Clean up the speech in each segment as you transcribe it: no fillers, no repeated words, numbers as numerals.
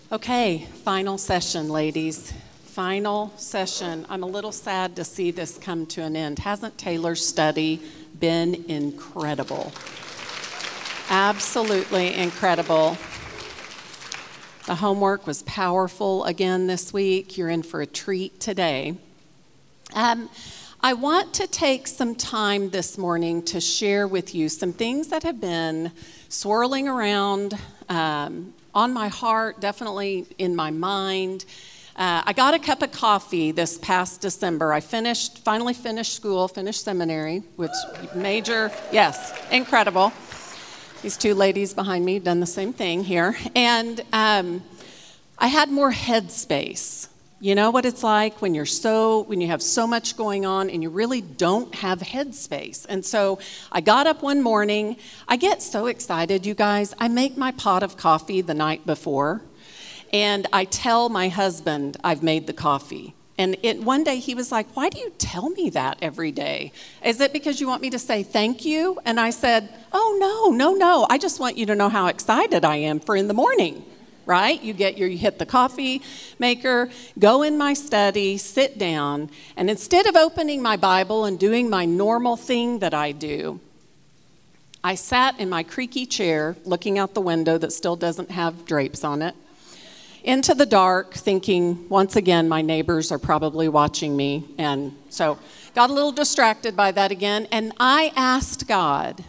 Okay, final session, ladies. Final session. I'm a little sad to see this come to an end. Hasn't Taylor's study been incredible? Absolutely incredible. The homework was powerful again this week. You're in for a treat today. I want to take some time this morning to share with you some things that have been swirling around on my heart, definitely in my mind. I got a cup of coffee this past December. I finally finished school, finished seminary, which yes, incredible. These two ladies behind me done the same thing here. And I had more headspace. You know what it's like when you have so much going on and you really don't have headspace. And so I got up one morning. I get so excited, you guys. I make my pot of coffee the night before, and I tell my husband I've made the coffee. And one day he was like, "Why do you tell me that every day? Is it because you want me to say thank you?" And I said, "Oh, no. I just want you to know how excited I am for in the morning." Right? You hit the coffee maker, go in my study, sit down, and instead of opening my Bible and doing my normal thing that I do, I sat in my creaky chair looking out the window that still doesn't have drapes on it, into the dark, thinking, once again, my neighbors are probably watching me, and so got a little distracted by that again, and I asked God,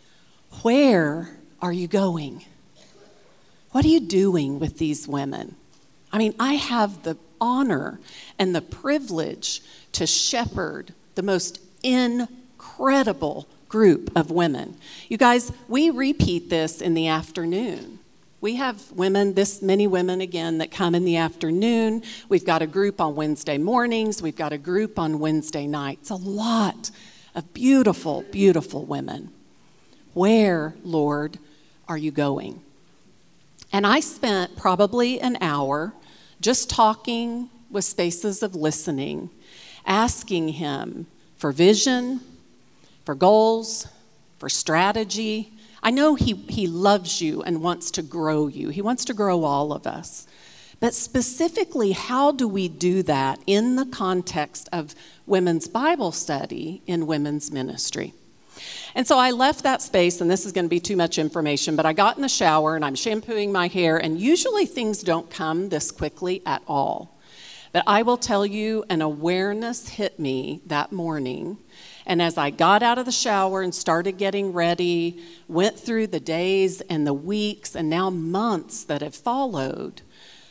"Where are you going? What are you doing with these women?" I mean, I have the honor and the privilege to shepherd the most incredible group of women. You guys, we repeat this in the afternoon. We have this many women again that come in the afternoon. We've got a group on Wednesday mornings. We've got a group on Wednesday nights. A lot of beautiful, beautiful women. Where, Lord, are you going? And I spent probably an hour just talking with spaces of listening, asking him for vision, for goals, for strategy. I know he loves you and wants to grow you. He wants to grow all of us. But specifically, how do we do that in the context of women's Bible study in women's ministry? And so I left that space, and this is going to be too much information, but I got in the shower, and I'm shampooing my hair, and usually things don't come this quickly at all. But I will tell you, an awareness hit me that morning, and as I got out of the shower and started getting ready, went through the days and the weeks and now months that have followed,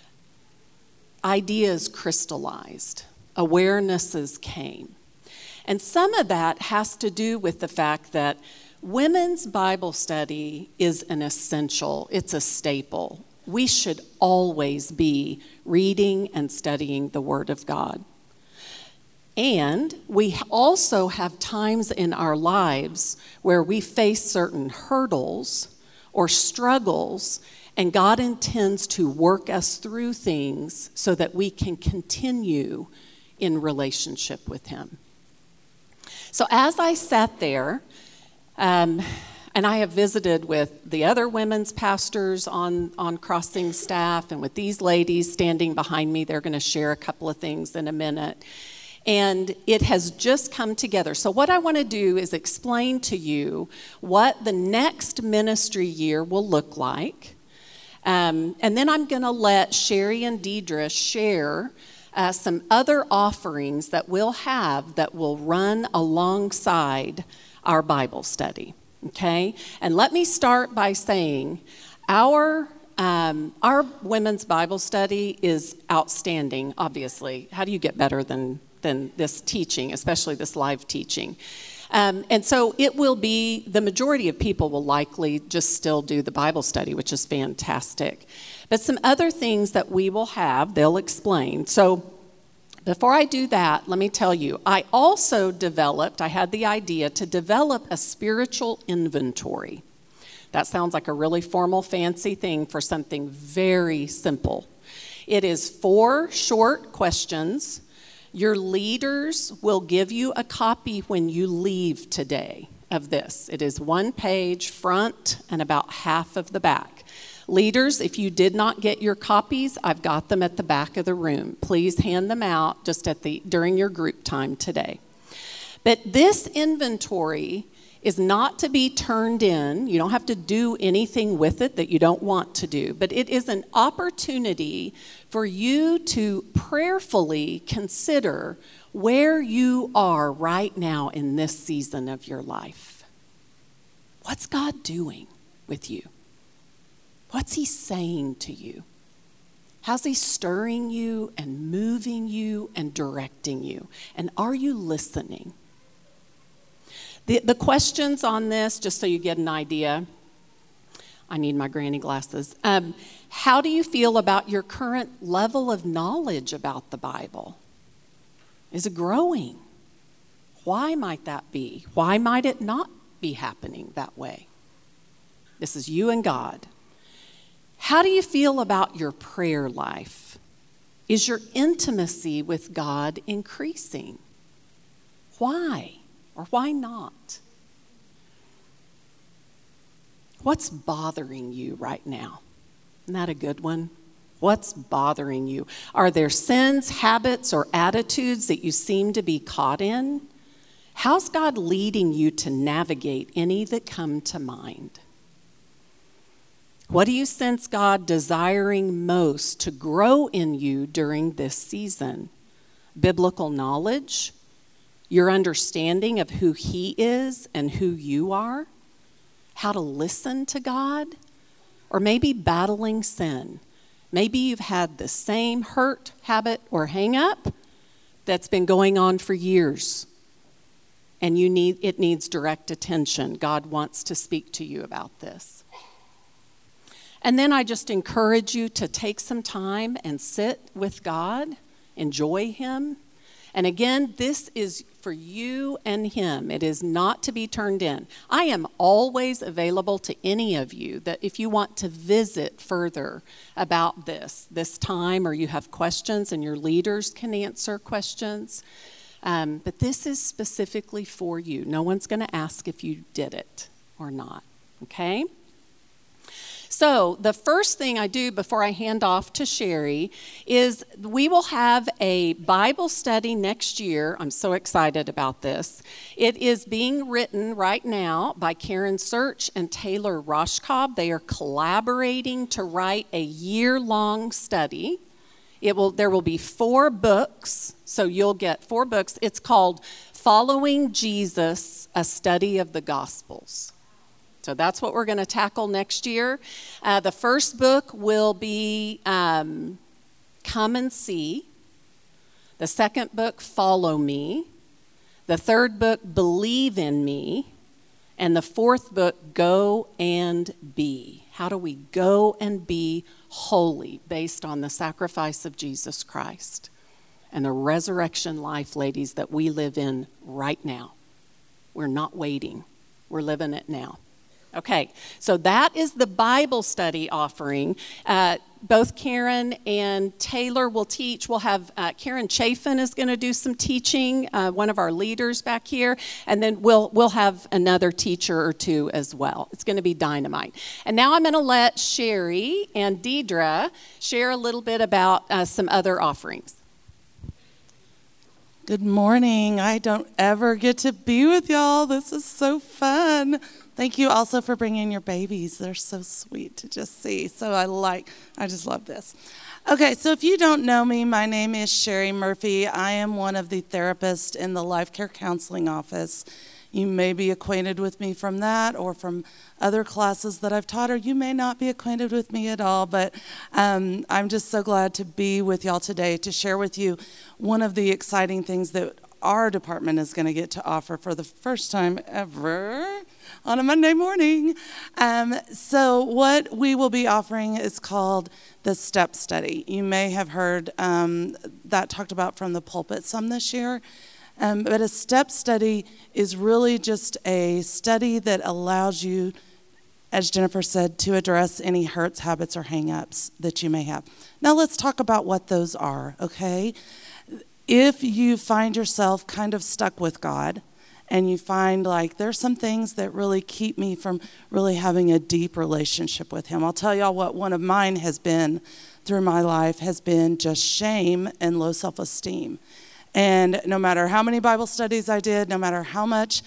ideas crystallized, awarenesses came. And some of that has to do with the fact that women's Bible study is an essential. It's a staple. We should always be reading and studying the Word of God. And we also have times in our lives where we face certain hurdles or struggles, and God intends to work us through things so that we can continue in relationship with Him. So as I sat there, and I have visited with the other women's pastors on Crossing staff and with these ladies standing behind me, they're going to share a couple of things in a minute. And it has just come together. So what I want to do is explain to you what the next ministry year will look like. And then I'm going to let Sherry and Deidre share some other offerings that we'll have that will run alongside our Bible study, okay? And let me start by saying our women's Bible study is outstanding, obviously. How do you get better than this teaching, especially this live teaching? And so it will be, the majority of people will likely just still do the Bible study, which is fantastic. But some other things that we will have, they'll explain. So before I do that, let me tell you, I had the idea to develop a spiritual inventory. That sounds like a really formal, fancy thing for something very simple. It is 4 short questions. Your leaders will give you a copy when you leave today of this. It is 1 page front and about half of the back. Leaders, if you did not get your copies, I've got them at the back of the room. Please hand them out just during your group time today. But this inventory is not to be turned in. You don't have to do anything with it that you don't want to do, but it is an opportunity for you to prayerfully consider where you are right now in this season of your life. What's God doing with you? What's he saying to you? How's he stirring you and moving you and directing you? And are you listening? The questions on this, just so you get an idea, I need my granny glasses. How do you feel about your current level of knowledge about the Bible? Is it growing? Why might that be? Why might it not be happening that way? This is you and God. How do you feel about your prayer life? Is your intimacy with God increasing? Why? Or why not? What's bothering you right now? Isn't that a good one? What's bothering you? Are there sins, habits, or attitudes that you seem to be caught in? How's God leading you to navigate any that come to mind? What do you sense God desiring most to grow in you during this season? Biblical knowledge? Your understanding of who he is and who you are? How to listen to God? Or maybe battling sin. Maybe you've had the same hurt, habit, or hang-up that's been going on for years. And it needs direct attention. God wants to speak to you about this. And then I just encourage you to take some time and sit with God, enjoy him. And again, this is for you and him. It is not to be turned in. I am always available to any of you that if you want to visit further about this time, or you have questions and your leaders can answer questions. But this is specifically for you. No one's going to ask if you did it or not, okay? So the first thing I do before I hand off to Sherry is we will have a Bible study next year. I'm so excited about this. It is being written right now by Karen Search and Taylor Roshkob. They are collaborating to write a year-long study. There will be 4 books, so you'll get 4 books. It's called Following Jesus, A Study of the Gospels. So that's what we're going to tackle next year. The first book will be Come and See. The second book, Follow Me. The third book, Believe in Me. And the fourth book, Go and Be. How do we go and be holy based on the sacrifice of Jesus Christ and the resurrection life, ladies, that we live in right now? We're not waiting. We're living it now. Okay, so that is the Bible study offering. Both Karen and Taylor will teach. We'll have Karen Chafin is going to do some teaching, one of our leaders back here, and then we'll have another teacher or two as well. It's going to be dynamite. And now I'm going to let Sherry and Deidre share a little bit about some other offerings. Good morning. I don't ever get to be with y'all. This is so fun. Thank you also for bringing your babies. They're so sweet to just see. So I just love this. Okay, so if you don't know me, my name is Sherry Murphy. I am one of the therapists in the Life Care Counseling Office. You may be acquainted with me from that or from other classes that I've taught, or you may not be acquainted with me at all, but I'm just so glad to be with y'all today to share with you one of the exciting things that our department is going to get to offer for the first time ever on a Monday morning. So what we will be offering is called the STEP study. You may have heard that talked about from the pulpit some this year. But a STEP study is really just a study that allows you, as Jennifer said, to address any hurts, habits, or hang-ups that you may have. Now let's talk about what those are, okay? If you find yourself kind of stuck with God and you find like there's some things that really keep me from really having a deep relationship with him. I'll tell y'all what one of mine has been through my life has been just shame and low self-esteem. And no matter how many Bible studies I did, no matter how much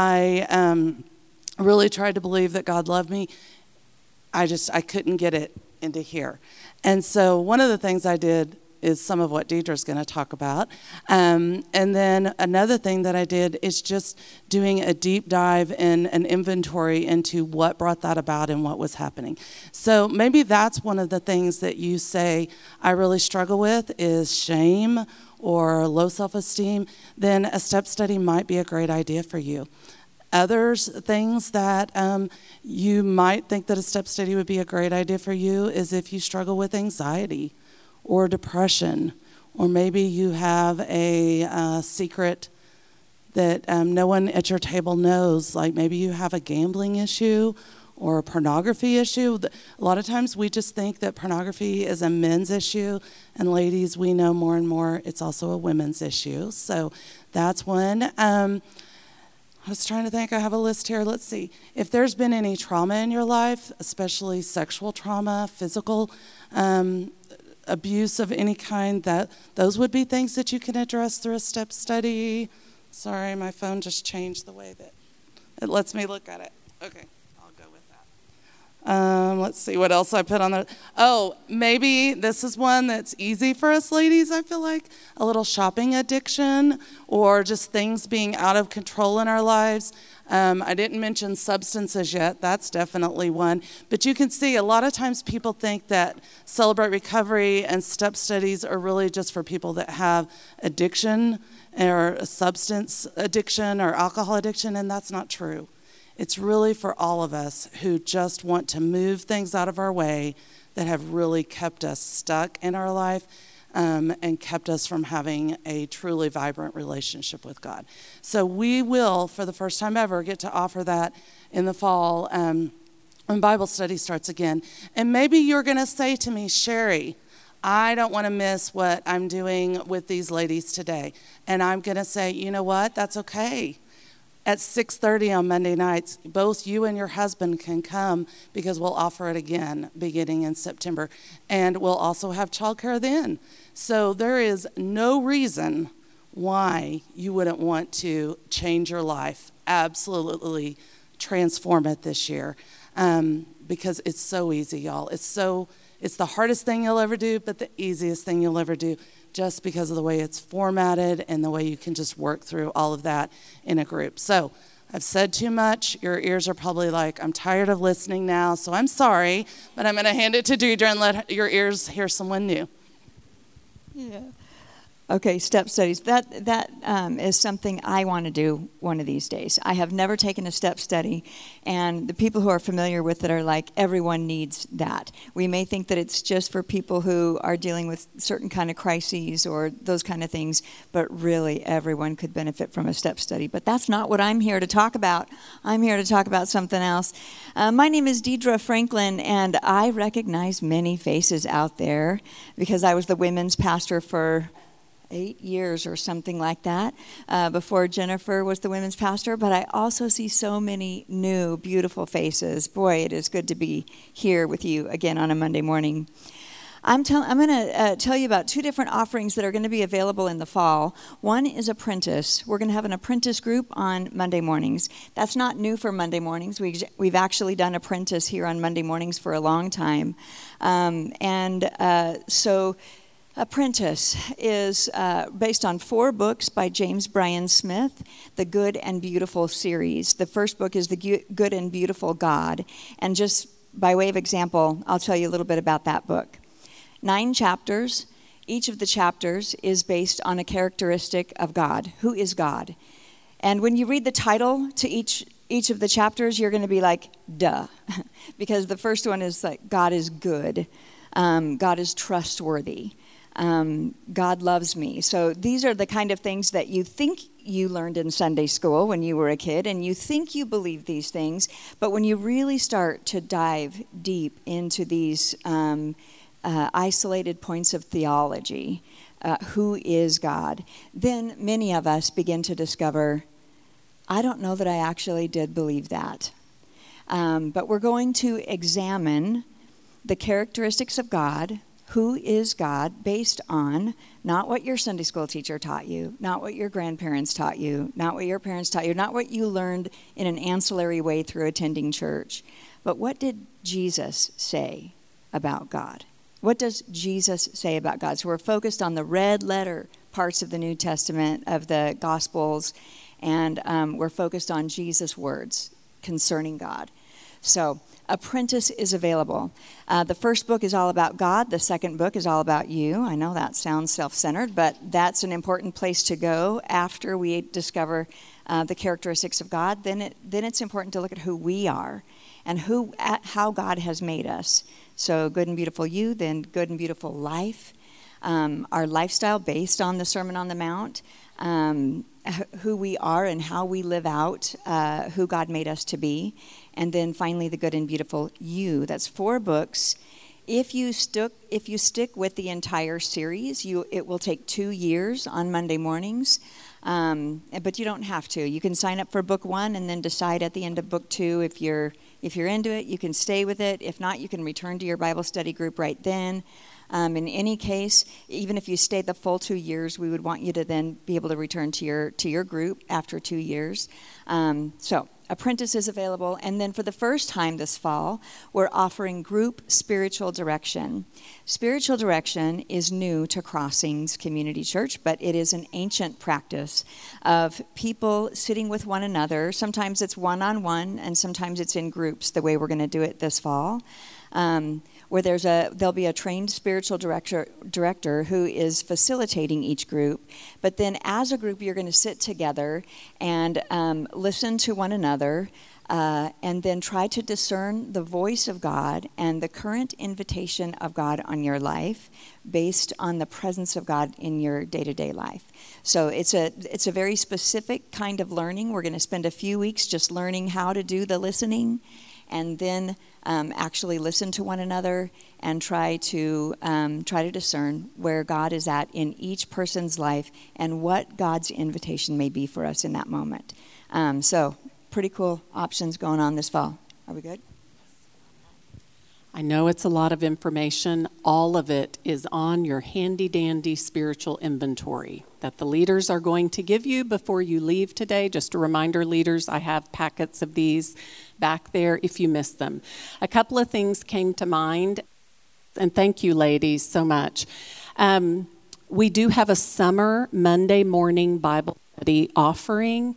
I really tried to believe that God loved me, I couldn't get it into here. And so one of the things I did is some of what Deidre's going to talk about. And then another thing that I did is just doing a deep dive in an inventory into what brought that about and what was happening. So maybe that's one of the things that you say I really struggle with is shame or low self-esteem. Then a step study might be a great idea for you. Others, things that you might think that a step study would be a great idea for you is if you struggle with anxiety or depression, or maybe you have a secret that no one at your table knows, like maybe you have a gambling issue or a pornography issue. A lot of times we just think that pornography is a men's issue, and ladies, we know more and more it's also a women's issue. So that's one. I was trying to think, I have a list here. Let's see. If there's been any trauma in your life, especially sexual trauma, physical abuse of any kind, that those would be things that you can address through a step study. Sorry, my phone just changed the way that it lets me look at it. Okay, I'll go with that. Let's see what else I put on there. Oh, maybe this is one that's easy for us ladies, I feel like. A little shopping addiction or just things being out of control in our lives. I didn't mention substances yet. That's definitely one. But you can see a lot of times people think that Celebrate Recovery and step studies are really just for people that have addiction or substance addiction or alcohol addiction, and that's not true. It's really for all of us who just want to move things out of our way that have really kept us stuck in our life. And kept us from having a truly vibrant relationship with God. So we will, for the first time ever, get to offer that in the fall when Bible study starts again. And maybe you're going to say to me, Sherry, I don't want to miss what I'm doing with these ladies today. And I'm going to say, you know what? That's okay. At 6:30 on Monday nights, both you and your husband can come because we'll offer it again beginning in September. And we'll also have childcare then. So there is no reason why you wouldn't want to change your life, absolutely transform it this year, because it's so easy, y'all. It's the hardest thing you'll ever do, but the easiest thing you'll ever do, just because of the way it's formatted and the way you can just work through all of that in a group. So I've said too much. Your ears are probably like, I'm tired of listening now, so I'm sorry, but I'm going to hand it to Deidre and let your ears hear someone new. Yeah. Okay, step studies. That is something I want to do one of these days. I have never taken a step study, and the people who are familiar with it are like, everyone needs that. We may think that it's just for people who are dealing with certain kind of crises or those kind of things, but really everyone could benefit from a step study. But that's not what I'm here to talk about. I'm here to talk about something else. My name is Deidre Franklin, and I recognize many faces out there because I was the women's pastor for 8 years or something like that before Jennifer was the women's pastor. But I also see so many new, beautiful faces. Boy, it is good to be here with you again on a Monday morning. I'm going to tell you about 2 different offerings that are going to be available in the fall. One is Apprentice. We're going to have an Apprentice group on Monday mornings. That's not new for Monday mornings. We've actually done Apprentice here on Monday mornings for a long time. So Apprentice is based on 4 books by James Bryan Smith, the Good and Beautiful series. The first book is The Good and Beautiful God. And just by way of example, I'll tell you a little bit about that book. 9 chapters. Each of the chapters is based on a characteristic of God. Who is God? And when you read the title to each of the chapters, you're going to be like, duh. Because the first one is like, God is good. God is trustworthy. God loves me. So these are the kind of things that you think you learned in Sunday school when you were a kid, and you think you believe these things, but when you really start to dive deep into these isolated points of theology, who is God, then many of us begin to discover I don't know that I actually did believe that. But we're going to examine the characteristics of God, who is God, based on not what your Sunday school teacher taught you, not what your grandparents taught you, not what your parents taught you, not what you learned in an ancillary way through attending church, but what did Jesus say about God? What does Jesus say about God? So we're focused on the red letter parts of the New Testament, of the Gospels, and we're focused on Jesus' words concerning God. So Apprentice is available. The first book is all about God. The second book is all about you. I know that sounds self-centered, but that's an important place to go after we discover the characteristics of God. Then it's important to look at who we are and how God has made us. So Good and Beautiful You, then Good and Beautiful Life. Our lifestyle based on the Sermon on the Mount. Who we are and how we live out who God made us to be. And then finally, The Good and Beautiful You. That's 4 books. If you stick with the entire series, it will take 2 years on Monday mornings. But you don't have to. You can sign up for book 1 and then decide at the end of book 2 if you're into it. You can stay with it. If not, you can return to your Bible study group right then. In any case, even if you stayed the full 2 years, we would want you to then be able to return to your group after 2 years. So Apprentice is available. And then for the first time this fall, we're offering group spiritual direction. Spiritual direction is new to Crossings Community Church, but it is an ancient practice of people sitting with one another. Sometimes it's one-on-one, and sometimes it's in groups, the way we're going to do it this fall. Where there'll be a trained spiritual director who is facilitating each group. But then as a group, you're going to sit together and listen to one another and then try to discern the voice of God and the current invitation of God on your life based on the presence of God in your day-to-day life. So it's a very specific kind of learning. We're going to spend a few weeks just learning how to do the listening, and then actually listen to one another and try to discern where God is at in each person's life and what God's invitation may be for us in that moment. So pretty cool options going on this fall. Are we good? I know it's a lot of information. All of it is on your handy-dandy spiritual inventory that the leaders are going to give you before you leave today. Just a reminder, leaders, I have packets of these back there if you missed them. A couple of things came to mind, and thank you, ladies, so much. We do have a summer Monday morning Bible study offering.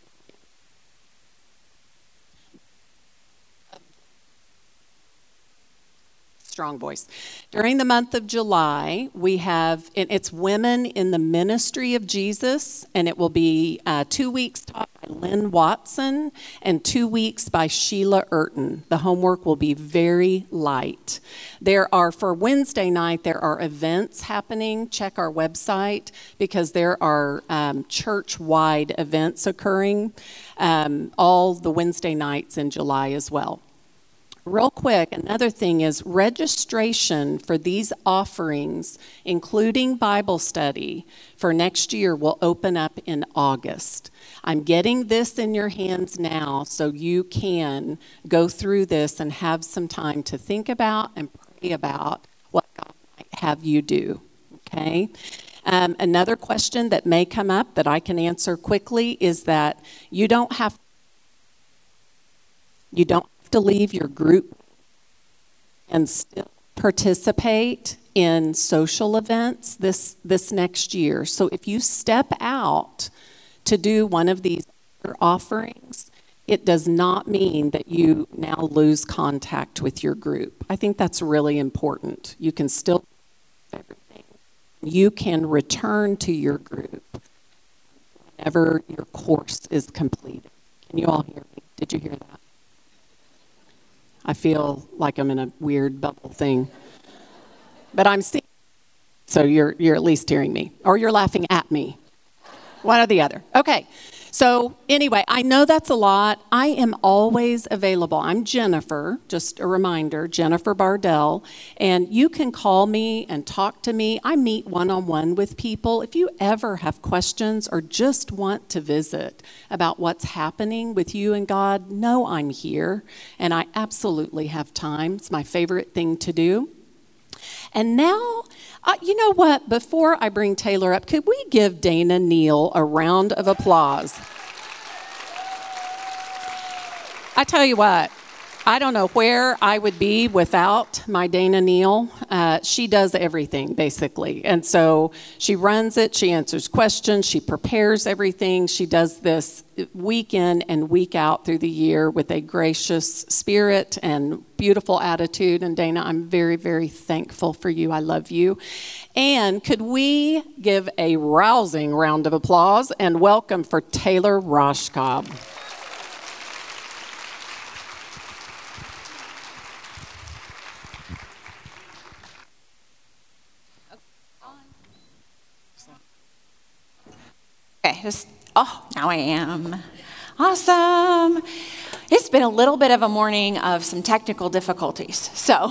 Strong voice. During the month of July, we have, it's Women in the Ministry of Jesus, and it will be 2 weeks taught by Lynn Watson and 2 weeks by Sheila Urton. The homework will be very light. For Wednesday night, there are events happening. Check our website because there are church-wide events occurring all the Wednesday nights in July as well. Real quick, another thing is registration for these offerings, including Bible study, for next year will open up in August. I'm getting this in your hands now so you can go through this and have some time to think about and pray about what God might have you do, okay? Another question that may come up that I can answer quickly is that you don't have to leave your group and still participate in social events this next year. So if you step out to do one of these offerings, it does not mean that you now lose contact with your group. I think that's really important. You can still do everything. You can return to your group whenever your course is completed. Can you all hear me? Did you hear that? I feel like I'm in a weird bubble thing. But I'm seeing, so you're at least hearing me. Or you're laughing at me. One or the other. Okay. So anyway, I know that's a lot. I am always available. I'm Jennifer, just a reminder, Jennifer Bardell, and you can call me and talk to me. I meet one-on-one with people. If you ever have questions or just want to visit about what's happening with you and God, know I'm here, and I absolutely have time. It's my favorite thing to do. And now, you know what? Before I bring Taylor up, could we give Dana Neal a round of applause? I tell you what, I don't know where I would be without my Dana Neal. She does everything, basically. And so she runs it, she answers questions, she prepares everything. She does this week in and week out through the year with a gracious spirit and beautiful attitude. And Dana, I'm very, very thankful for you. I love you. And could we give a rousing round of applause and welcome for Taylor Roshkob. Okay, now I am. Awesome. It's been a little bit of a morning of some technical difficulties. So,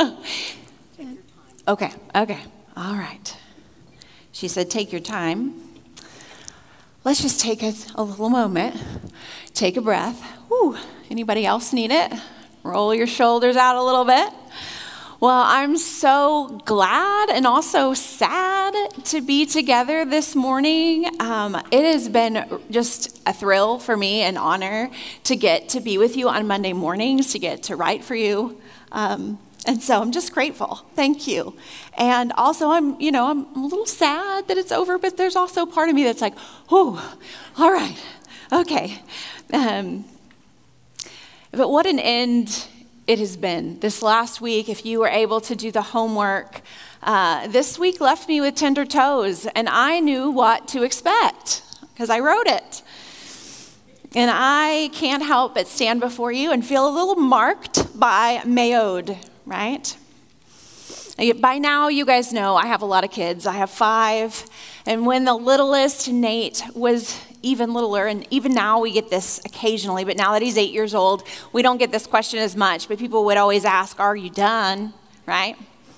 okay, all right. She said, take your time. Let's just take a little moment. Take a breath. Whew. Anybody else need it? Roll your shoulders out a little bit. Well, I'm so glad and also sad to be together this morning. It has been just a thrill for me, an honor to get to be with you on Monday mornings, to get to write for you. And so I'm just grateful. Thank you. And also I'm a little sad that it's over, but there's also part of me that's like, oh, all right, okay. But what an end it has been. This last week, if you were able to do the homework, this week left me with tender toes, and I knew what to expect because I wrote it. And I can't help but stand before you and feel a little marked by mayod, right? By now, you guys know I have a lot of kids. I have 5, and when the littlest, Nate, was even littler, and even now we get this occasionally, but now that he's 8 years old, we don't get this question as much, but people would always ask, are you done, right?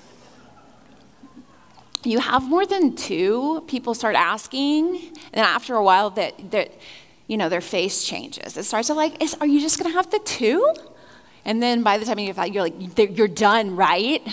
You have more than 2, people start asking, and then after a while, their face changes. It starts to are you just gonna have the 2? And then by the time you're done, right?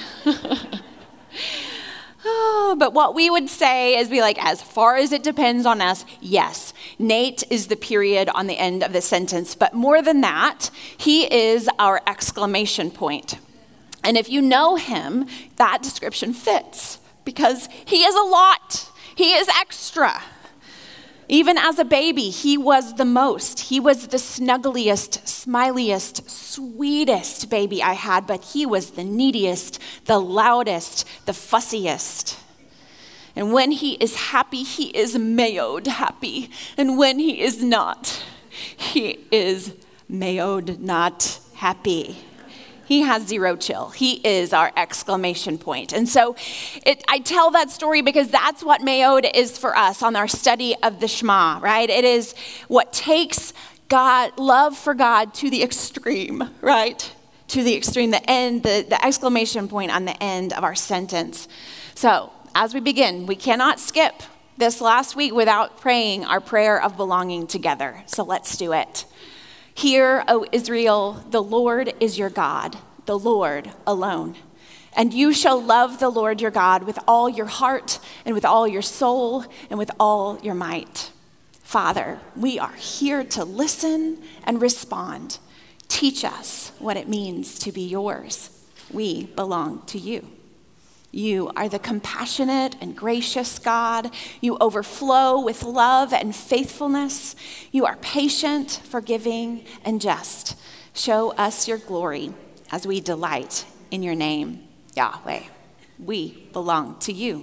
But what we would say is as far as it depends on us, yes, Nate is the period on the end of the sentence. But more than that, he is our exclamation point. And if you know him, that description fits because he is a lot. He is extra. Even as a baby, he was the most. He was the snuggliest, smiliest, sweetest baby I had, but he was the neediest, the loudest, the fussiest. And when he is happy, he is mayod happy. And when he is not, he is mayod not happy. He has zero chill. He is our exclamation point. And so I tell that story because that's what mayod is for us on our study of the Shema, right? It is what takes love for God to the extreme, right? To the extreme, the end, the exclamation point on the end of our sentence. So as we begin, we cannot skip this last week without praying our prayer of belonging together. So let's do it. Hear, O Israel, the Lord is your God, the Lord alone. And you shall love the Lord your God with all your heart and with all your soul and with all your might. Father, we are here to listen and respond. Teach us what it means to be yours. We belong to you. You are the compassionate and gracious God. You overflow with love and faithfulness. You are patient, forgiving, and just. Show us your glory as we delight in your name, Yahweh. We belong to you.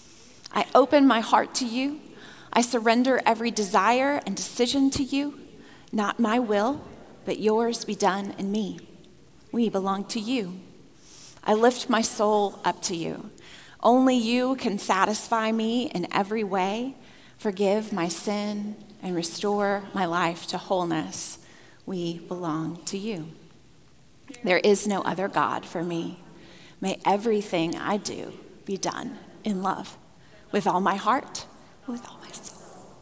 I open my heart to you. I surrender every desire and decision to you. Not my will, but yours be done in me. We belong to you. I lift my soul up to you. Only you can satisfy me in every way, forgive my sin, and restore my life to wholeness. We belong to you. There is no other God for me. May everything I do be done in love, with all my heart, with all my soul.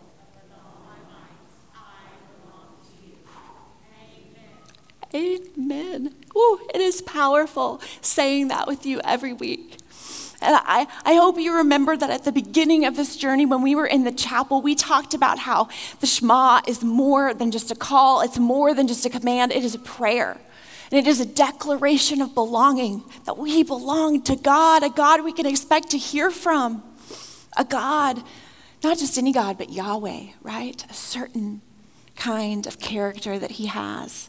Amen. Ooh, it is powerful saying that with you every week. And I hope you remember that at the beginning of this journey, when we were in the chapel, we talked about how the Shema is more than just a call. It's more than just a command. It is a prayer. And it is a declaration of belonging, that we belong to God, a God we can expect to hear from, a God, not just any God, but Yahweh, right? A certain kind of character that he has.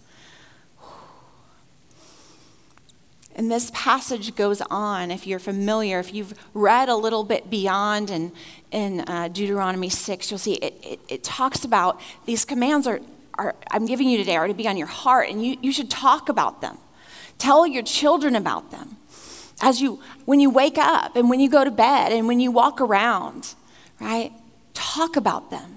And this passage goes on, if you're familiar, if you've read a little bit beyond in Deuteronomy 6, you'll see it talks about these commands are I'm giving you today are to be on your heart, and you should talk about them. Tell your children about them. When you wake up and when you go to bed and when you walk around, right? Talk about them.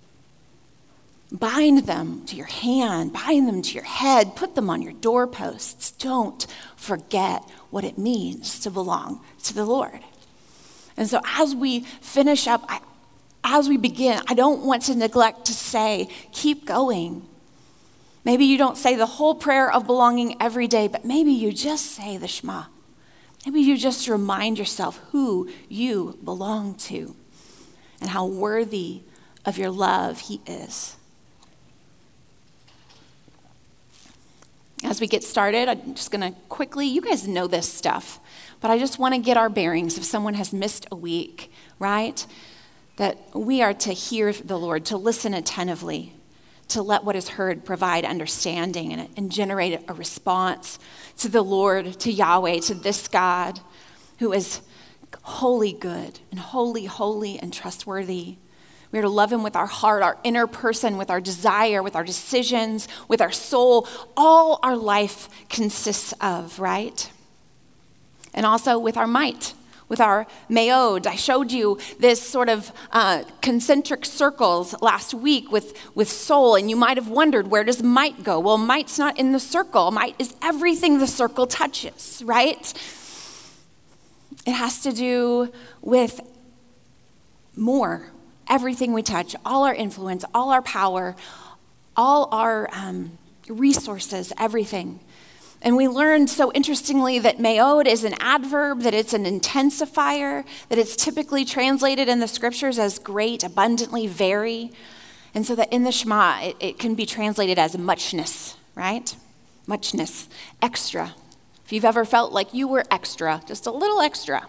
Bind them to your hand, bind them to your head, put them on your doorposts. Don't forget what it means to belong to the Lord. And so as we finish up, as we begin, I don't want to neglect to say, keep going. Maybe you don't say the whole prayer of belonging every day, but maybe you just say the Shema. Maybe you just remind yourself who you belong to and how worthy of your love he is. As we get started, I'm just going to quickly, you guys know this stuff, but I just want to get our bearings if someone has missed a week, right? That we are to hear the Lord, to listen attentively, to let what is heard provide understanding and generate a response to the Lord, to Yahweh, to this God who is wholly good and holy and trustworthy. We are to love him with our heart, our inner person, with our desire, with our decisions, with our soul. All our life consists of, right? And also with our might, with our meod. I showed you this sort of concentric circles last week with soul, and you might have wondered, where does might go? Well, might's not in the circle. Might is everything the circle touches, right? It has to do with more. Everything we touch, all our influence, all our power, all our resources, everything. And we learned so interestingly that meod is an adverb, that it's an intensifier, that it's typically translated in the scriptures as great, abundantly, very. And so that in the Shema, it can be translated as muchness, right? Muchness, extra. If you've ever felt like you were extra, just a little extra,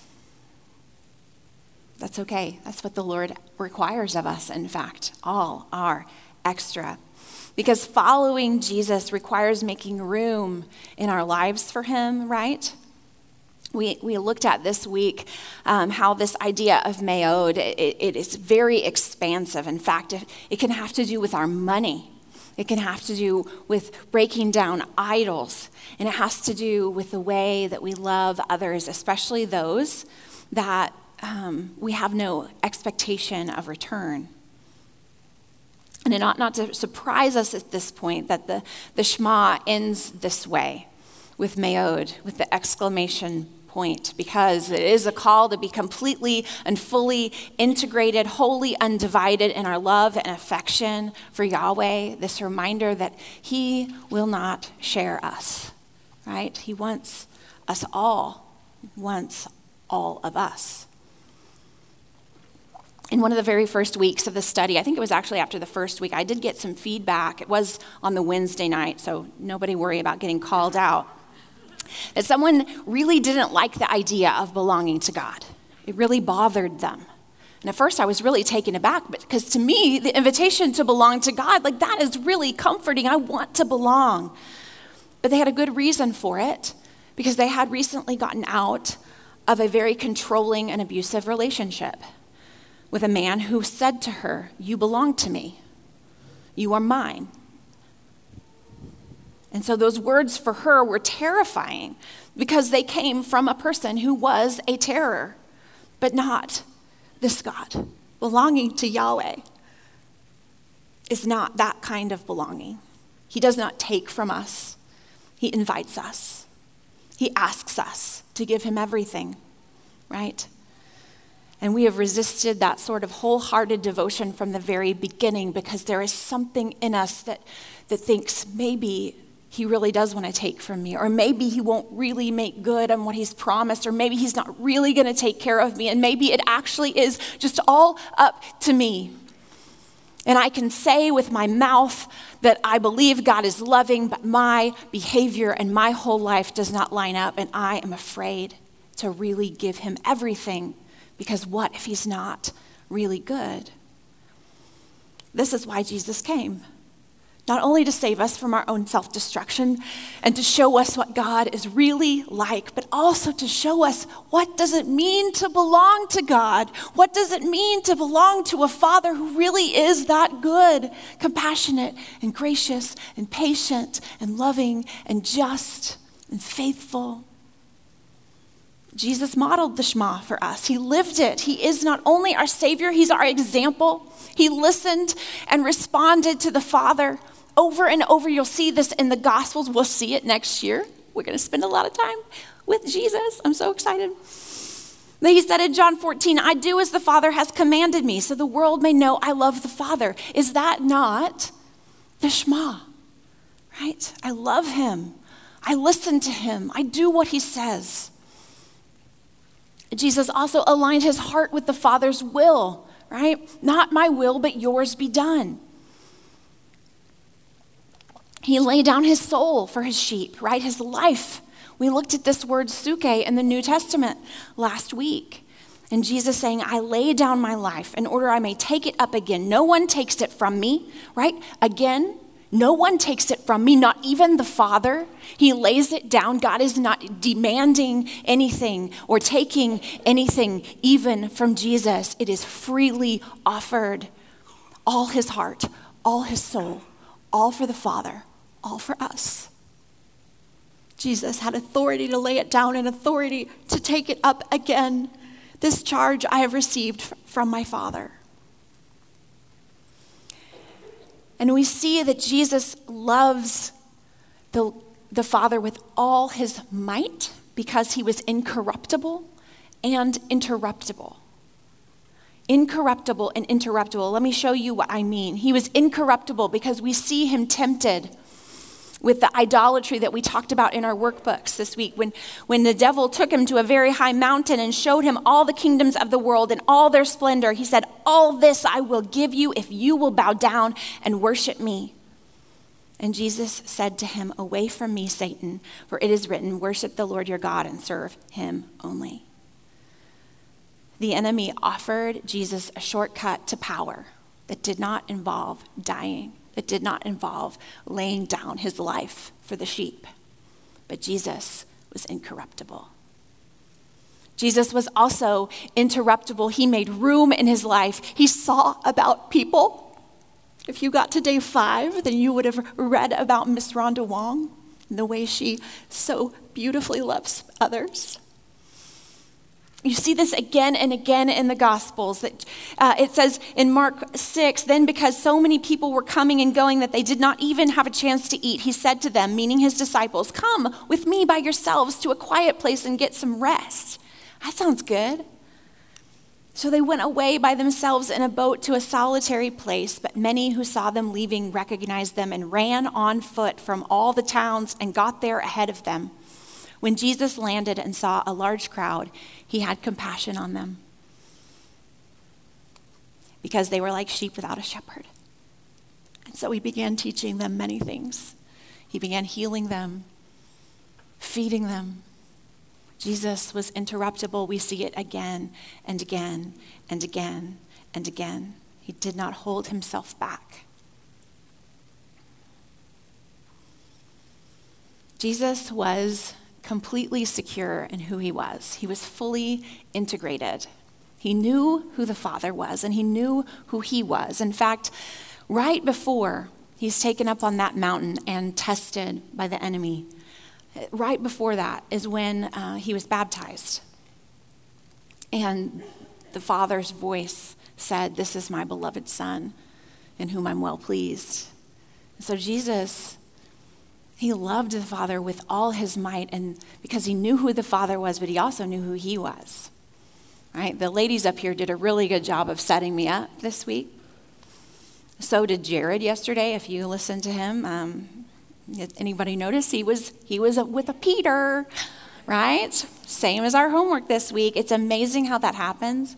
that's okay. That's what the Lord requires of us, in fact. All are extra. Because following Jesus requires making room in our lives for him, right? We looked at this week how this idea of meod, it is very expansive. In fact, it can have to do with our money. It can have to do with breaking down idols. And it has to do with the way that we love others, especially those that we have no expectation of return. And it ought not to surprise us at this point that the Shema ends this way, with meod, with the exclamation point, because it is a call to be completely and fully integrated, wholly undivided in our love and affection for Yahweh, this reminder that he will not share us, right? He wants us all, wants all of us. In one of the very first weeks of the study, I think it was actually after the first week, I did get some feedback. It was on the Wednesday night, so nobody worry about getting called out. That someone really didn't like the idea of belonging to God. It really bothered them. And at first I was really taken aback, because to me, the invitation to belong to God, like that is really comforting. I want to belong. But they had a good reason for it, because they had recently gotten out of a very controlling and abusive relationship with a man who said to her, "You belong to me. You are mine." And so those words for her were terrifying, because they came from a person who was a terror, but not this God, belonging to Yahweh. is not that kind of belonging. He does not take from us. He invites us. He asks us to give him everything, right? And we have resisted that sort of wholehearted devotion from the very beginning because there is something in us that thinks maybe he really does want to take from me, or maybe he won't really make good on what he's promised, or maybe he's not really going to take care of me, and maybe it actually is just all up to me. And I can say with my mouth that I believe God is loving, but my behavior and my whole life does not line up, and I am afraid to really give him everything, because what if he's not really good? This is why Jesus came. Not only to save us from our own self-destruction and to show us what God is really like, but also to show us what does it mean to belong to God? What does it mean to belong to a Father who really is that good, compassionate and gracious and patient and loving and just and faithful? Jesus modeled the Shema for us. He lived it. He is not only our Savior, he's our example. He listened and responded to the Father over and over. You'll see this in the Gospels. We'll see it next year. We're going to spend a lot of time with Jesus. I'm so excited. But he said in John 14, I do as the Father has commanded me, so the world may know I love the Father. Is that not the Shema? Right? I love him. I listen to him. I do what he says. Jesus also aligned his heart with the Father's will, right? Not my will, but yours be done. He laid down his soul for his sheep, right? His life. We looked at this word suke in the New Testament last week. And Jesus saying, I lay down my life in order I may take it up again. No one takes it from me, right? Again, no one takes it from me, not even the Father. He lays it down. God is not demanding anything or taking anything even from Jesus. It is freely offered. All his heart, all his soul, all for the Father, all for us. Jesus had authority to lay it down and authority to take it up again. This charge I have received from my Father. And we see that Jesus loves the Father with all his might because he was incorruptible and interruptible. Incorruptible and interruptible. Let me show you what I mean. He was incorruptible because we see him tempted with the idolatry that we talked about in our workbooks this week. When the devil took him to a very high mountain and showed him all the kingdoms of the world and all their splendor, he said, all this I will give you if you will bow down and worship me. And Jesus said to him, away from me, Satan, for it is written, worship the Lord your God and serve him only. The enemy offered Jesus a shortcut to power that did not involve dying, that did not involve laying down his life for the sheep. But Jesus was incorruptible. Jesus was also interruptible. He made room in his life. He saw about people. If you got to day 5, then you would have read about Miss Rhonda Wong and the way she so beautifully loves others. You see this again and again in the Gospels. That it says in Mark 6, then because so many people were coming and going that they did not even have a chance to eat, he said to them, meaning his disciples, come with me by yourselves to a quiet place and get some rest. That sounds good. So they went away by themselves in a boat to a solitary place, but many who saw them leaving recognized them and ran on foot from all the towns and got there ahead of them. When Jesus landed and saw a large crowd, he had compassion on them because they were like sheep without a shepherd. And so he began teaching them many things. He began healing them, feeding them. Jesus was interruptible. We see it again and again and again and again. He did not hold himself back. Jesus was completely secure in who he was. He was fully integrated. He knew who the Father was, and he knew who he was. In fact, right before he's taken up on that mountain and tested by the enemy, right before that is when he was baptized. And the Father's voice said, this is my beloved Son, in whom I'm well pleased. So Jesus, he loved the Father with all his might, and because he knew who the Father was, but he also knew who he was. Right? The ladies up here did a really good job of setting me up this week. So did Jared yesterday, if you listened to him. Anybody notice he was with a Peter, right? Same as our homework this week. It's amazing how that happens.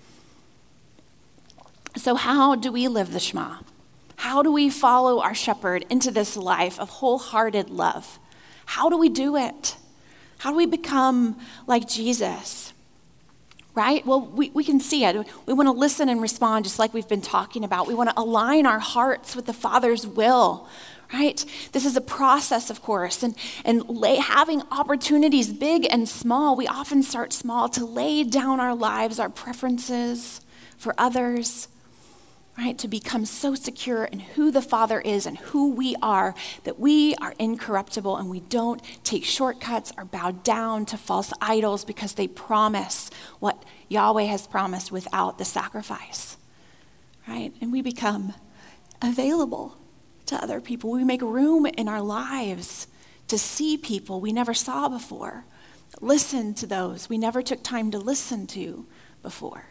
So how do we live the Shema? How do we follow our shepherd into this life of wholehearted love? How do we do it? How do we become like Jesus? Right? Well, we can see it. We want to listen and respond just like we've been talking about. We want to align our hearts with the Father's will, right? This is a process, of course, and having opportunities, big and small. We often start small to lay down our lives, our preferences for others, right? To become so secure in who the Father is and who we are, that we are incorruptible and we don't take shortcuts or bow down to false idols because they promise what Yahweh has promised without the sacrifice, right? And we become available to other people. We make room in our lives to see people we never saw before, listen to those we never took time to listen to before.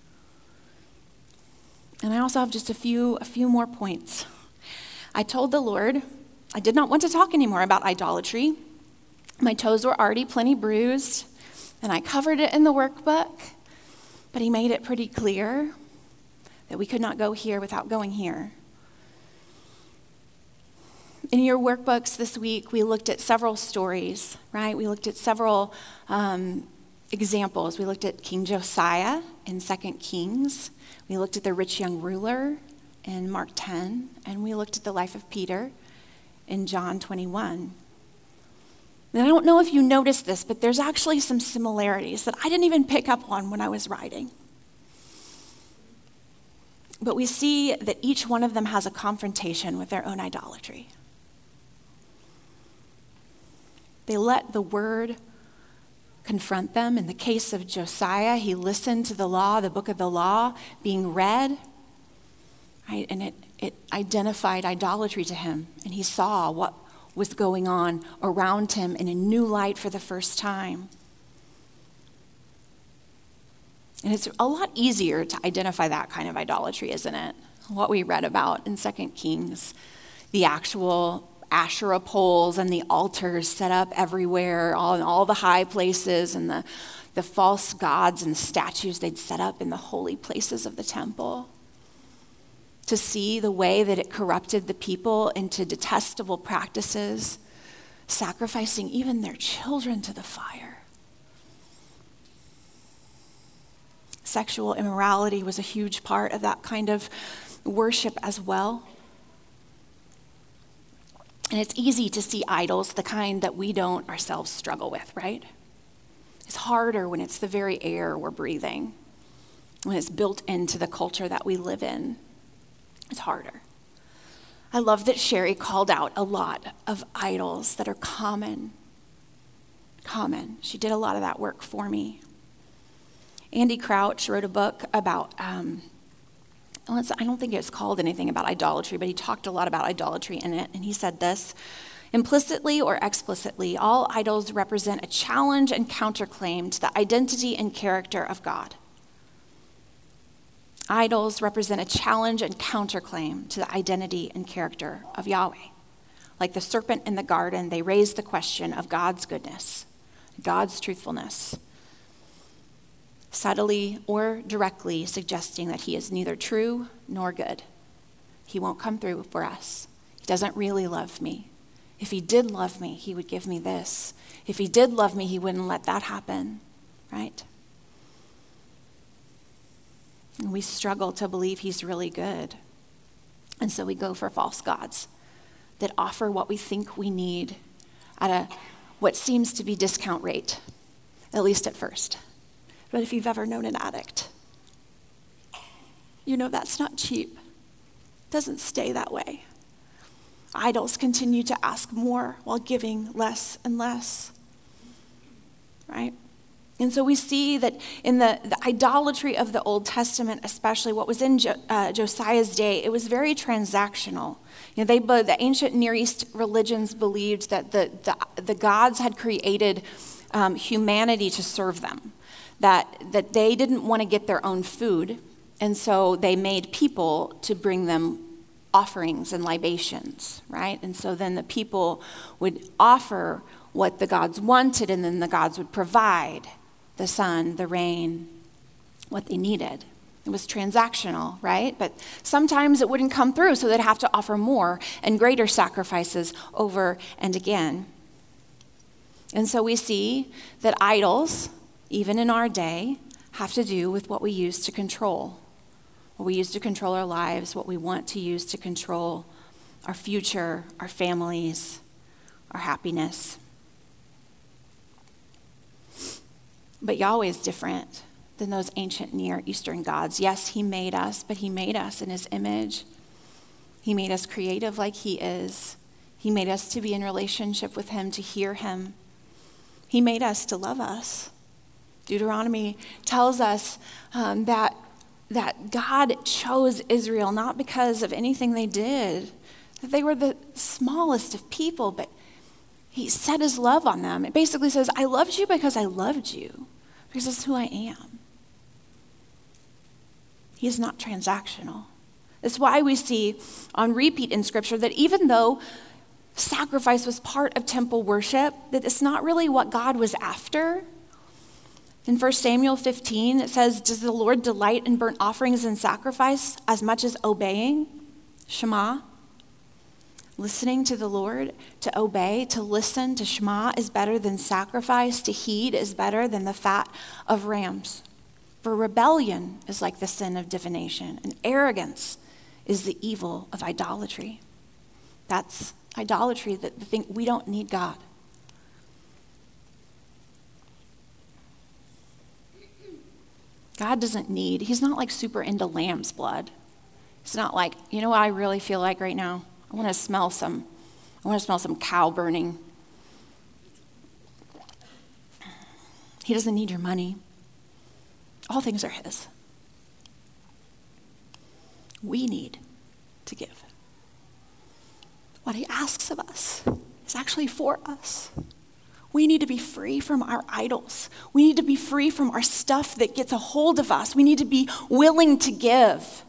And I also have just a few more points. I told the Lord I did not want to talk anymore about idolatry. My toes were already plenty bruised, and I covered it in the workbook, but he made it pretty clear that we could not go here without going here. In your workbooks this week, we looked at several stories, right? We looked at several examples. We looked at King Josiah in 2 Kings. We looked at the rich young ruler in Mark 10, and we looked at the life of Peter in John 21. And I don't know if you noticed this, but there's actually some similarities that I didn't even pick up on when I was writing. But we see that each one of them has a confrontation with their own idolatry. They let the word confront them. In the case of Josiah, he listened to the law, the book of the law, being read, right? And it identified idolatry to him, and he saw what was going on around him in a new light for the first time. And it's a lot easier to identify that kind of idolatry, isn't it? What we read about in 2 Kings, the actual Asherah poles and the altars set up everywhere, all the high places, and the false gods and statues they'd set up in the holy places of the temple. To see the way that it corrupted the people into detestable practices, sacrificing even their children to the fire. Sexual immorality was a huge part of that kind of worship as well. And it's easy to see idols, the kind that we don't ourselves struggle with, right? It's harder when it's the very air we're breathing, when it's built into the culture that we live in. It's harder. I love that Sherry called out a lot of idols that are common. She did a lot of that work for me. Andy Crouch wrote a book about, I don't think it's called anything about idolatry, but he talked a lot about idolatry in it. And he said this: implicitly or explicitly, all idols represent a challenge and counterclaim to the identity and character of God. Idols represent a challenge and counterclaim to the identity and character of Yahweh. Like the serpent in the garden, they raise the question of God's goodness, God's truthfulness, subtly or directly suggesting that he is neither true nor good. He won't come through for us. He doesn't really love me. If he did love me, he would give me this. If he did love me, he wouldn't let that happen, right? And we struggle to believe he's really good. And so we go for false gods that offer what we think we need at what seems to be discount rate, at least at first. But if you've ever known an addict, you know that's not cheap. It doesn't stay that way. Idols continue to ask more while giving less and less, right? And so we see that in the idolatry of the Old Testament, especially what was in Josiah's day, it was very transactional. The ancient Near East religions believed that the gods had created humanity to serve them, that they didn't want to get their own food, and so they made people to bring them offerings and libations, right? And so then the people would offer what the gods wanted, and then the gods would provide the sun, the rain, what they needed. It was transactional, right? But sometimes it wouldn't come through, so they'd have to offer more and greater sacrifices over and again. And so we see that idols, even in our day, have to do with what we use to control. What we use to control our lives, what we want to use to control our future, our families, our happiness. But Yahweh is different than those ancient Near Eastern gods. Yes, he made us, but he made us in his image. He made us creative like he is. He made us to be in relationship with him, to hear him. He made us to love us. Deuteronomy tells us that God chose Israel not because of anything they did, that they were the smallest of people, but he set his love on them. It basically says, I loved you because I loved you, because that's who I am. He is not transactional. That's why we see on repeat in Scripture that even though sacrifice was part of temple worship, that it's not really what God was after. In 1 Samuel 15, it says, does the Lord delight in burnt offerings and sacrifice as much as obeying? Shema. Listening to the Lord, to obey, to listen, to Shema is better than sacrifice. To heed is better than the fat of rams. For rebellion is like the sin of divination, and arrogance is the evil of idolatry. That's idolatry, that the thing, we don't need God. God doesn't need, he's not like super into lamb's blood. It's not like, you know what I really feel like right now? I want to smell some cow burning. He doesn't need your money. All things are his. We need to give. What he asks of us is actually for us. We need to be free from our idols. We need to be free from our stuff that gets a hold of us. We need to be willing to give.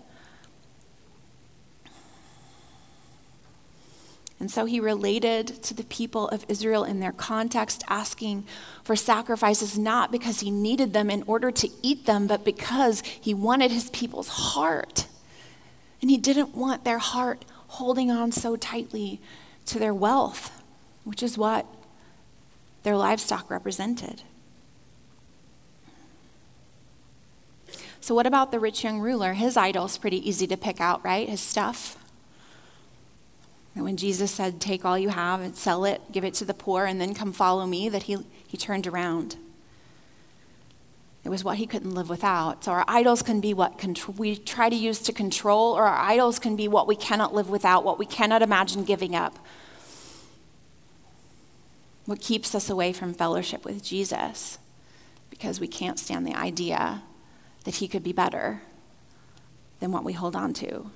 And so he related to the people of Israel in their context, asking for sacrifices not because he needed them in order to eat them, but because he wanted his people's heart. And he didn't want their heart holding on so tightly to their wealth, which is what their livestock represented. So what about the rich young ruler? His idol's pretty easy to pick out, right? His stuff. And when Jesus said, take all you have and sell it, give it to the poor, and then come follow me, that he turned around. It was what he couldn't live without. So our idols can be what we try to use to control, or our idols can be what we cannot live without, what we cannot imagine giving up. What keeps us away from fellowship with Jesus, because we can't stand the idea that he could be better than what we hold on to.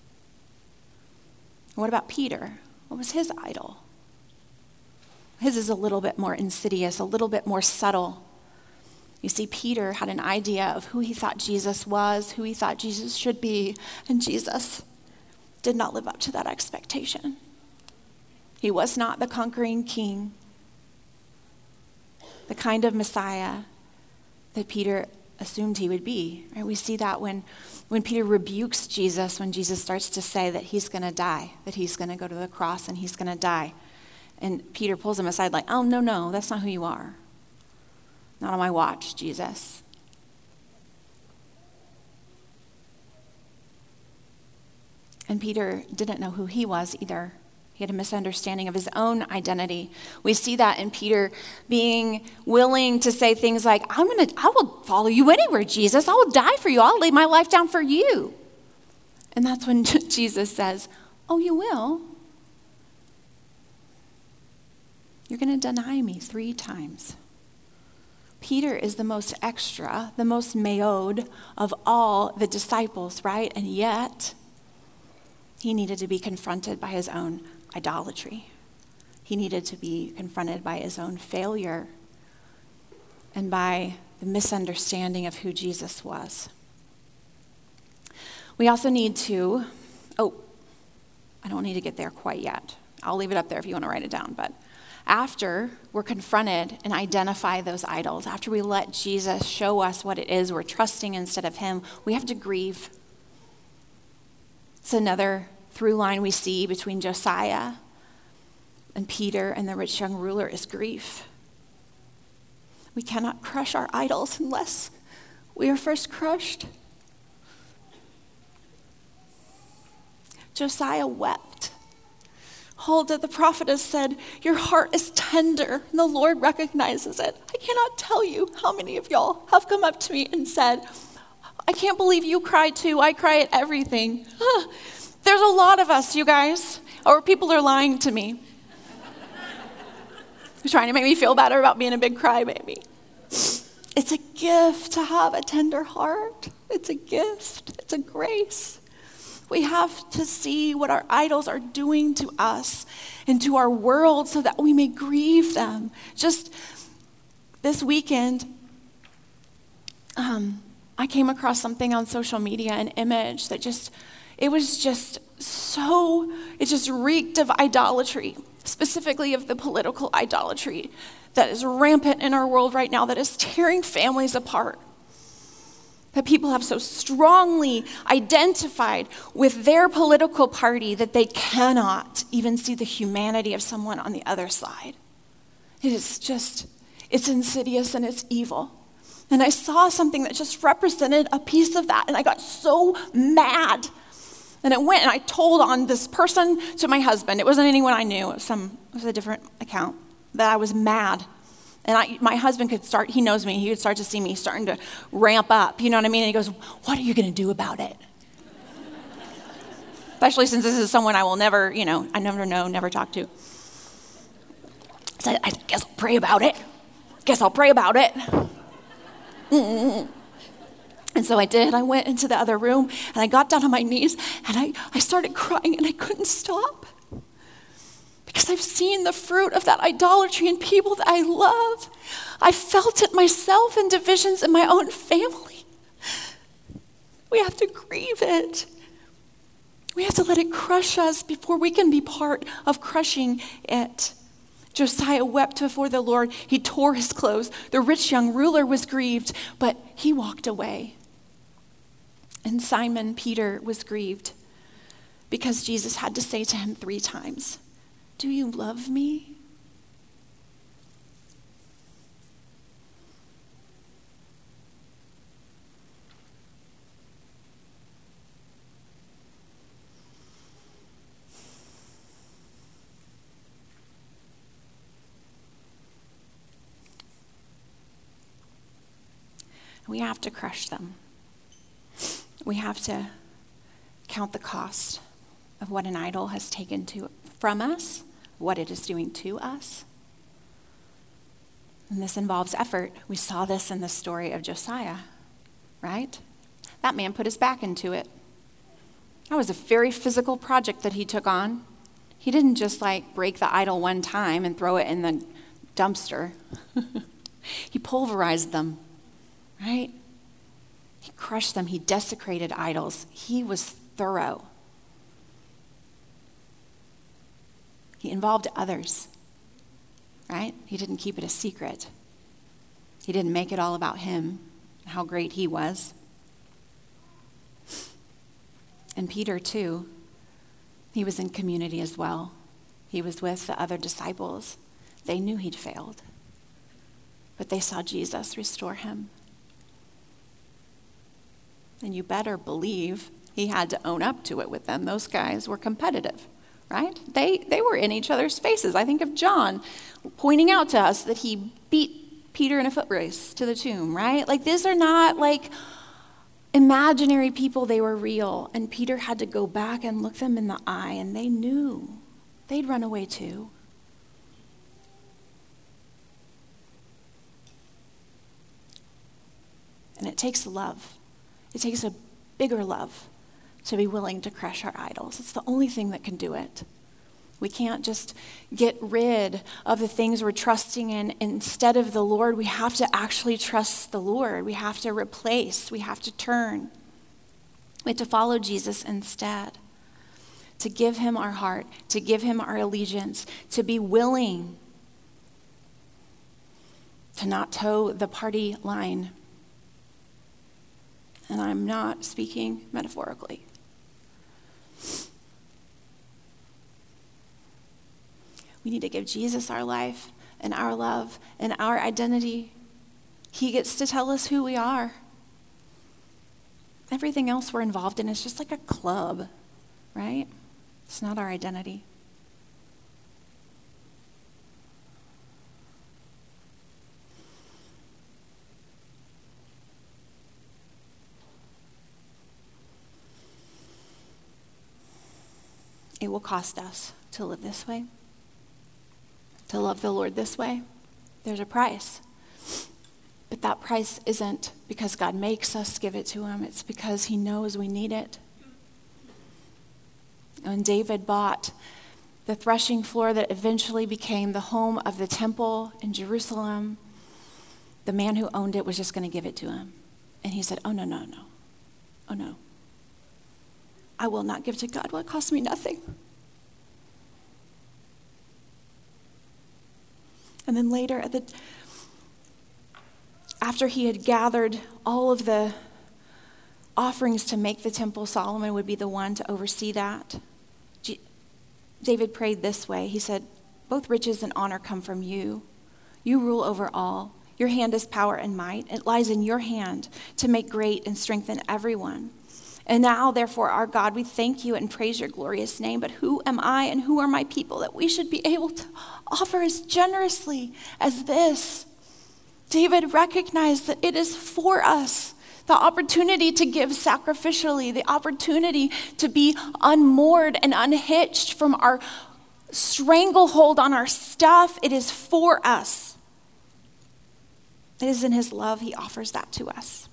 What about Peter? What was his idol? His is a little bit more insidious, a little bit more subtle. You see, Peter had an idea of who he thought Jesus was, who he thought Jesus should be, and Jesus did not live up to that expectation. He was not the conquering king, the kind of Messiah that Peter assumed he would be. Right? We see that when Peter rebukes Jesus, when Jesus starts to say that he's going to die, that he's going to go to the cross and he's going to die. And Peter pulls him aside like, oh, no, that's not who you are. Not on my watch, Jesus. And Peter didn't know who he was either. He had a misunderstanding of his own identity. We see that in Peter being willing to say things like, I will follow you anywhere, Jesus. I will die for you. I'll lay my life down for you. And that's when Jesus says, oh, you will? You're going to deny me 3 times. Peter is the most extra, the most mayoed of all the disciples, right? And yet, he needed to be confronted by his own idolatry. He needed to be confronted by his own failure and by the misunderstanding of who Jesus was. We also need to, I don't need to get there quite yet. I'll leave it up there if you want to write it down. But after we're confronted and identify those idols, after we let Jesus show us what it is we're trusting instead of him, we have to grieve. It's another through line we see between Josiah and Peter and the rich young ruler is grief. We cannot crush our idols unless we are first crushed. Josiah wept. Huldah the prophetess said, "Your heart is tender, and the Lord recognizes it." I cannot tell you how many of y'all have come up to me and said, "I can't believe you cry too. I cry at everything." There's a lot of us, you guys, or people are lying to me. They're trying to make me feel better about being a big crybaby. It's a gift to have a tender heart. It's a gift. It's a grace. We have to see what our idols are doing to us and to our world so that we may grieve them. Just this weekend, I came across something on social media, an image that it just reeked of idolatry, specifically of the political idolatry that is rampant in our world right now, that is tearing families apart. That people have so strongly identified with their political party that they cannot even see the humanity of someone on the other side. It's insidious and it's evil. And I saw something that just represented a piece of that, and I got so mad. And I went and I told on this person to my husband. It wasn't anyone I knew. It was a different account. That I was mad. And my husband he knows me, he would start to see me starting to ramp up, you know what I mean? And he goes, "What are you going to do about it?" Especially since this is someone I will never, I never know, never talk to. So I guess I'll pray about it. And so I did. I went into the other room and I got down on my knees and I started crying and I couldn't stop. Because I've seen the fruit of that idolatry in people that I love. I felt it myself in divisions in my own family. We have to grieve it. We have to let it crush us before we can be part of crushing it. Josiah wept before the Lord. He tore his clothes. The rich young ruler was grieved, but he walked away. And Simon Peter was grieved because Jesus had to say to him 3 times, "Do you love me?" We have to crush them. We have to count the cost of what an idol has taken from us, what it is doing to us. And this involves effort. We saw this in the story of Josiah, right? That man put his back into it. That was a very physical project that he took on. He didn't just break the idol one time and throw it in the dumpster. He pulverized them, right? He crushed them. He desecrated idols. He was thorough. He involved others, right? He didn't keep it a secret. He didn't make it all about him, how great he was. And Peter, too, he was in community as well. He was with the other disciples. They knew he'd failed, but they saw Jesus restore him. And you better believe he had to own up to it with them. Those guys were competitive, right? They were in each other's faces. I think of John pointing out to us that he beat Peter in a foot race to the tomb, right? These are not imaginary people. They were real. And Peter had to go back and look them in the eye, and they knew they'd run away too. And it takes love. It takes a bigger love to be willing to crush our idols. It's the only thing that can do it. We can't just get rid of the things we're trusting in instead of the Lord. We have to actually trust the Lord. We have to replace. We have to turn. We have to follow Jesus instead. To give him our heart, to give him our allegiance, to be willing to not toe the party line. And I'm not speaking metaphorically. We need to give Jesus our life and our love and our identity. He gets to tell us who we are. Everything else we're involved in is just like a club, right? It's not our identity. It will cost us to live this way, to love the Lord this way. There's a price. But that price isn't because God makes us give it to him. It's because he knows we need it. When David bought the threshing floor that eventually became the home of the temple in Jerusalem, the man who owned it was just going to give it to him. And he said, oh, no. Oh, no. I will not give to God what costs me nothing. And then later, after he had gathered all of the offerings to make the temple, Solomon would be the one to oversee that. David prayed this way. He said, both riches and honor come from you. You rule over all. Your hand is power and might. It lies in your hand to make great and strengthen everyone. And now, therefore, our God, we thank you and praise your glorious name. But who am I and who are my people that we should be able to offer as generously as this? David recognized that it is for us. The opportunity to give sacrificially, the opportunity to be unmoored and unhitched from our stranglehold on our stuff, it is for us. It is in his love he offers that to us.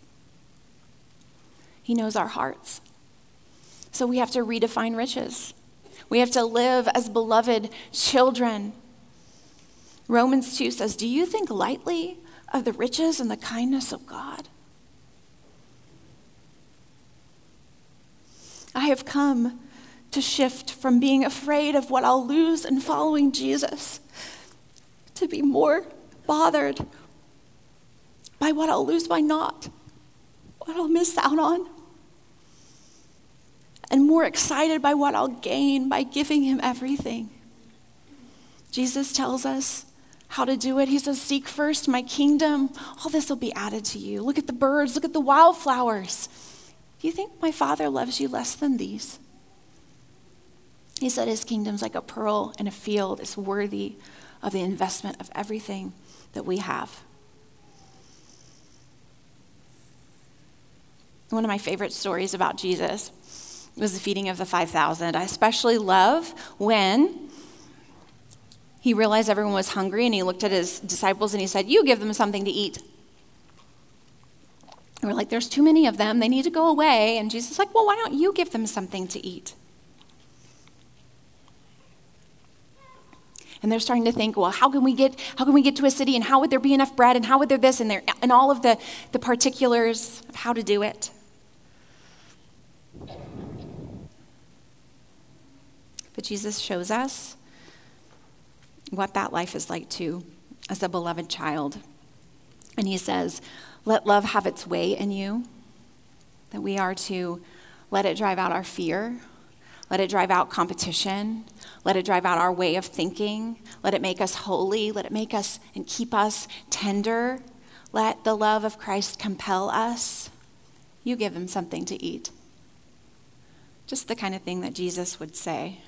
He knows our hearts. So we have to redefine riches. We have to live as beloved children. Romans 2 says, do you think lightly of the riches and the kindness of God? I have come to shift from being afraid of what I'll lose in following Jesus to be more bothered by what I'll lose by not, what I'll miss out on, and more excited by what I'll gain by giving him everything. Jesus tells us how to do it. He says, seek first my kingdom. All this will be added to you. Look at the birds. Look at the wildflowers. Do you think my Father loves you less than these? He said his kingdom's like a pearl in a field. It's worthy of the investment of everything that we have. One of my favorite stories about Jesus was the feeding of the 5,000. I especially love when he realized everyone was hungry and he looked at his disciples and he said, you give them something to eat. And we're like, there's too many of them. They need to go away. And Jesus is like, well, why don't you give them something to eat? And they're starting to think, well, how can we get to a city and how would there be enough bread and how would there this and all of the particulars of how to do it. But Jesus shows us what that life is like too, as a beloved child. And he says, let love have its way in you, that we are to let it drive out our fear, let it drive out competition, let it drive out our way of thinking, let it make us holy, let it make us and keep us tender. Let the love of Christ compel us. You give him something to eat. Just the kind of thing that Jesus would say.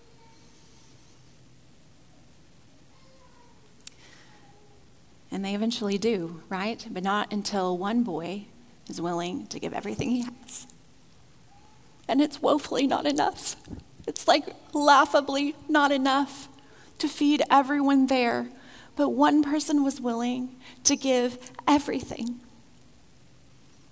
And they eventually do, right? But not until one boy is willing to give everything he has. And it's woefully not enough. It's like laughably not enough to feed everyone there. But one person was willing to give everything.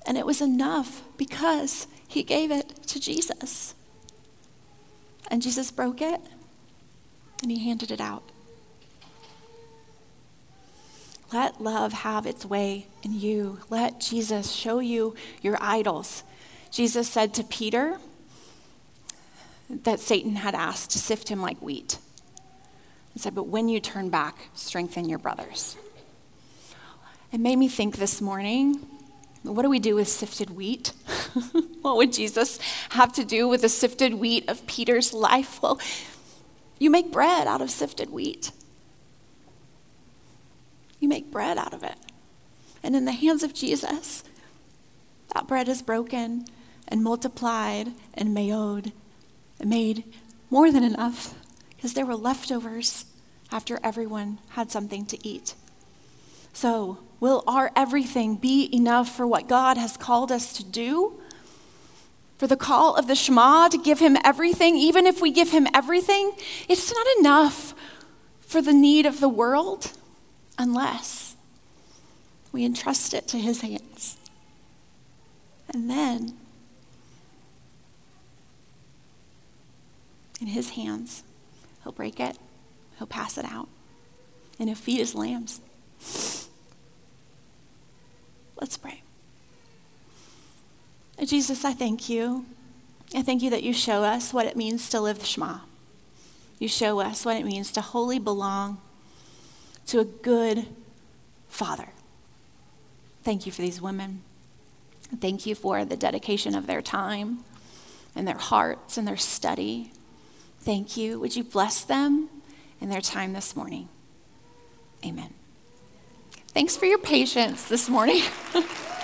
And it was enough because he gave it to Jesus. And Jesus broke it, and he handed it out. Let love have its way in you. Let Jesus show you your idols. Jesus said to Peter that Satan had asked to sift him like wheat. He said, but when you turn back, strengthen your brothers. It made me think this morning, what do we do with sifted wheat? What would Jesus have to do with the sifted wheat of Peter's life? Well, you make bread out of sifted wheat. You make bread out of it. And in the hands of Jesus, that bread is broken and multiplied and made more than enough, because there were leftovers after everyone had something to eat. So, will our everything be enough for what God has called us to do? For the call of the Shema to give him everything, even if we give him everything, it's not enough for the need of the world unless we entrust it to his hands. And then, in his hands, he'll break it, he'll pass it out, and he'll feed his lambs. Let's pray. Jesus, I thank you. I thank you that you show us what it means to live the Shema. You show us what it means to wholly belong to a good Father. Thank you for these women. Thank you for the dedication of their time and their hearts and their study. Thank you. Would you bless them in their time this morning? Amen. Thanks for your patience this morning.